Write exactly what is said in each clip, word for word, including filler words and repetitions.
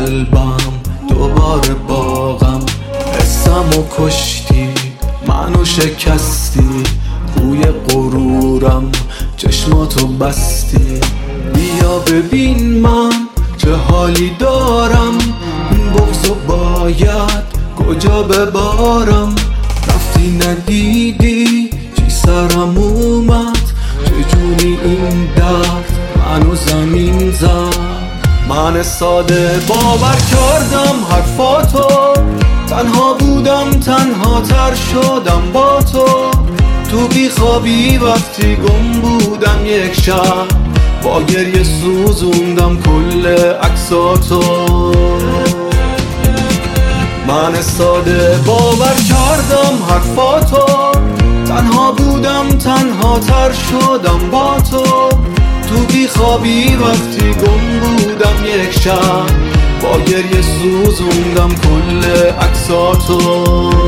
قلبم دوباره باغم، حسمو کشتی منو شکستی، روی غرورم چشماتو بستی. بیا ببین من چه حالی دارم، این بغضو باید کجا ببارم. رفتی ندیدی چی سرم اومد، چجوری این درد منو زمین زد. من ساده باور کردم حرفاتو، تنها بودم تنها تر شدم با تو. تو بی خوابی وقتی گم بودم یک شب، با گریه سوزوندم کل عکساتو. من ساده باور کردم حرفاتو، تنها بودم تنها تر شدم با تو. تو بی خوابی وقتی گم بودم یک شب، با گریه سوزوندم کل عکساتو.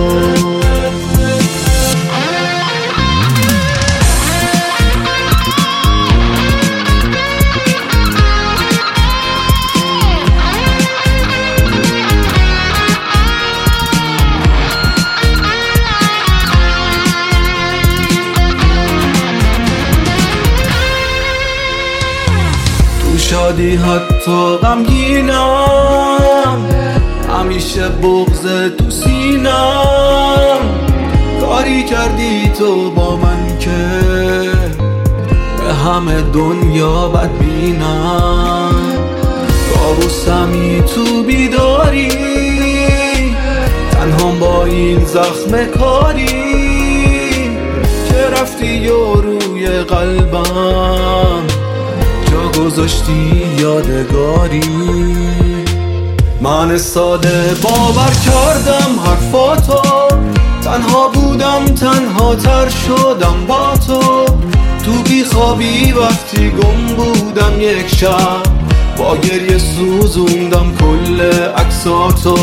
شادی حتی غمگینم، همیشه بغض تو سینم. کاری کردی تو با من که به همه دنیا بدبینم. کابوسمی تو بیداری، تنها با این زخم کاری که رفتی و روی قلبم گذاشتی یادگاری. من ساده باور کردم حرفاتو، تنها بودم تنها تر شدم با تو. تو بی خوابی وقتی گم بودم یک شب، با گریه سوزوندم کل عکساتو.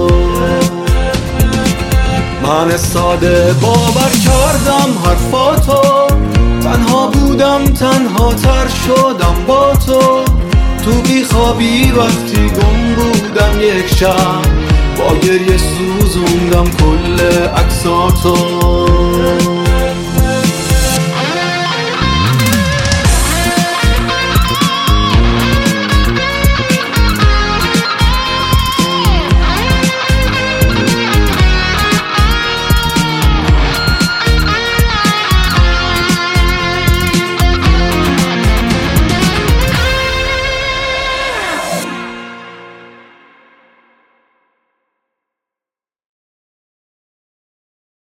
من ساده باور کردم حرفاتو، تنها بودم تنها تر شدم با تو. تو بی خوابی وقتی گم بودم یک شب، با گریه سوزوندم کل عکساتو.